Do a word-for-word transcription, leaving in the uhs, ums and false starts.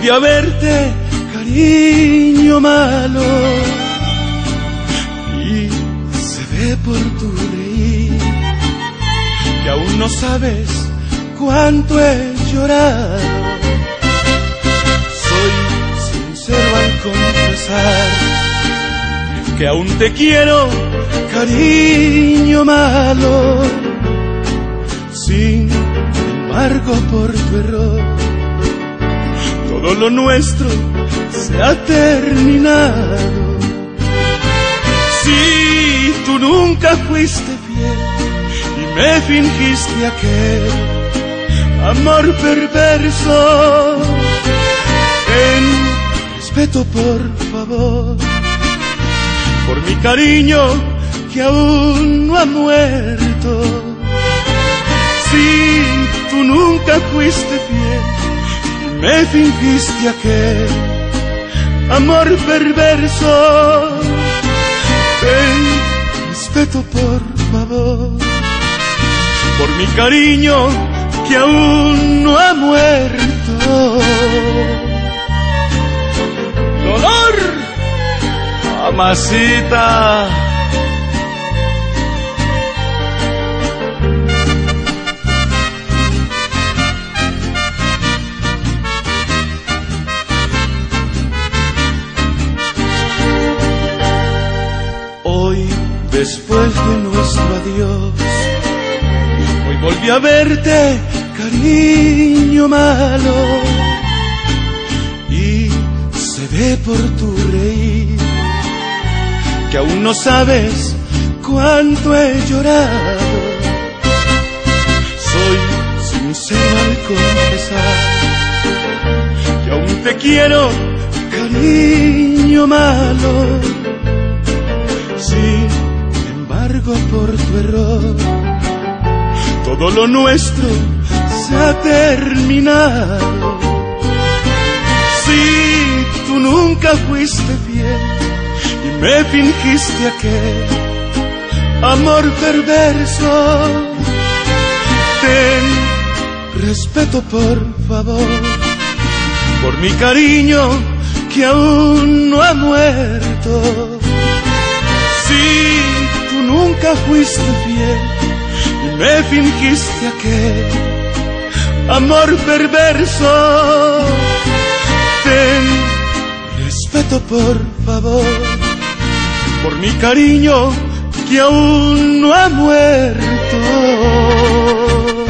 volví a verte, cariño malo, y se ve por tu reír que aún no sabes cuánto he llorado. Soy sincero al confesar que aún te quiero, cariño malo. Sin embargo, por tu error, todo lo nuestro se ha terminado. Si tú nunca fuiste fiel y me fingiste aquel amor perverso, ten respeto por favor por mi cariño que aún no ha muerto. Si tú nunca fuiste fiel y me fingiste aquel amor perverso, ten respeto por favor por mi cariño que aún no ha muerto. Dolor, mamacita. Hoy, después de nuestro adiós, hoy volví a verte, cariño malo, y se ve por tu reír que aún no sabes cuánto he llorado. Soy sincero al confesar que aún te quiero, cariño malo. Sin embargo, por tu error, todo lo nuestro se ha terminado. Si tú nunca fuiste fiel y me fingiste aquel amor perverso, ten respeto por favor por mi cariño que aún no ha muerto. Si tú nunca fuiste fiel y me fingiste aquel amor perverso, ten respeto por favor por mi cariño que aún no ha muerto.